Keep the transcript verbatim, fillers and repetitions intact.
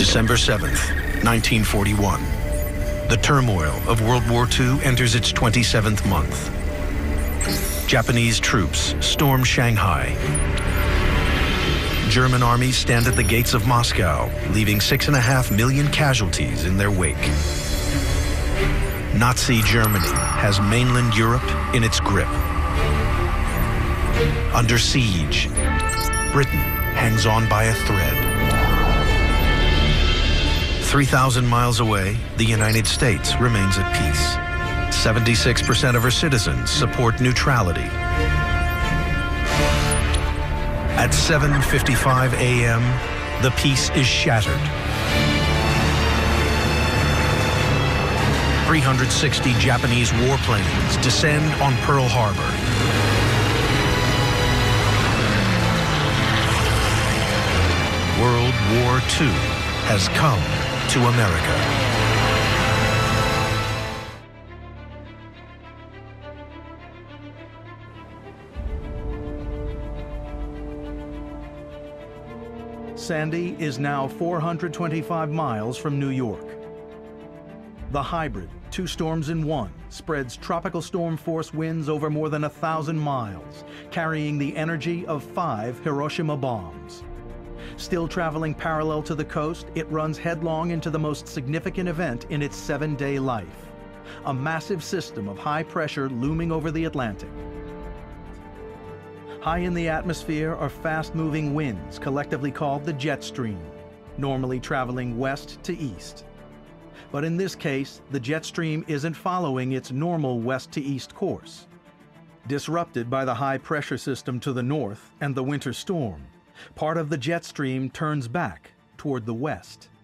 December seventh, nineteen forty-one. The turmoil of World War Two enters its twenty-seventh month. Japanese troops storm Shanghai. German armies stand at the gates of Moscow, leaving six and a half million casualties in their wake. Nazi Germany has mainland Europe in its grip. Under siege, Britain hangs on by a thread. three thousand miles away, the United States remains at peace. seventy-six percent of her citizens support neutrality. At seven fifty-five a m, the peace is shattered. three hundred sixty Japanese warplanes descend on Pearl Harbor. World War Two has come to America. Sandy is now four hundred twenty-five miles from New York. The hybrid, two storms in one, spreads tropical storm force winds over more than a thousand miles, carrying the energy of five Hiroshima bombs. Still traveling parallel to the coast, it runs headlong into the most significant event in its seven-day life, a massive system of high pressure looming over the Atlantic. High in the atmosphere are fast-moving winds, collectively called the jet stream, normally traveling west to east. But in this case, the jet stream isn't following its normal west to east course. Disrupted by the high pressure system to the north and the winter storm, part of the jet stream turns back toward the west.